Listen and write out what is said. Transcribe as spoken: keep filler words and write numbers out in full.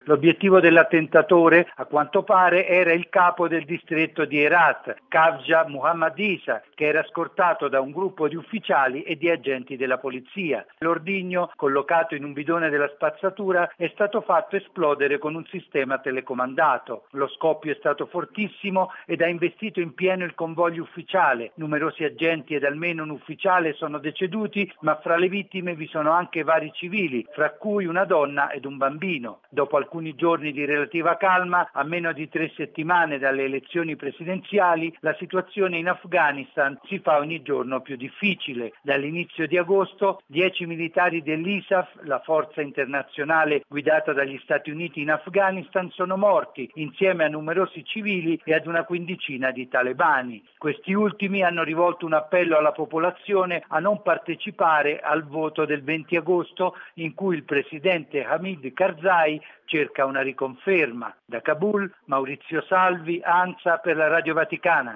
L'obiettivo dell'attentatore, a quanto pare, era il capo del distretto di Herat, Kavja Muhammad Isa, che era scortato da un gruppo di ufficiali e di agenti della polizia. L'ordigno, collocato in un bidone della spazzatura, è stato fatto esplodere con un sistema telecomandato. Lo scoppio è stato fortissimo ed ha investito in pieno il convoglio ufficiale. Numerosi agenti ed almeno un ufficiale sono deceduti, ma fra le vittime vi sono anche vari civili, fra cui una donna ed un bambino. Dopo alcuni giorni di relativa calma, a meno di tre settimane dalle elezioni presidenziali, la situazione in Afghanistan si fa ogni giorno più difficile. Dall'inizio di agosto, dieci militari dell'I S A F, la forza internazionale guidata dagli Stati Uniti in Afghanistan, sono morti, insieme a numerosi civili e ad una quindicina di talebani. Questi ultimi hanno rivolto un appello alla popolazione a non partecipare al voto del venti agosto, in cui il presidente Hamid Karzai cerca una riconferma. Da Kabul, Maurizio Salvi, ANSA per la Radio Vaticana.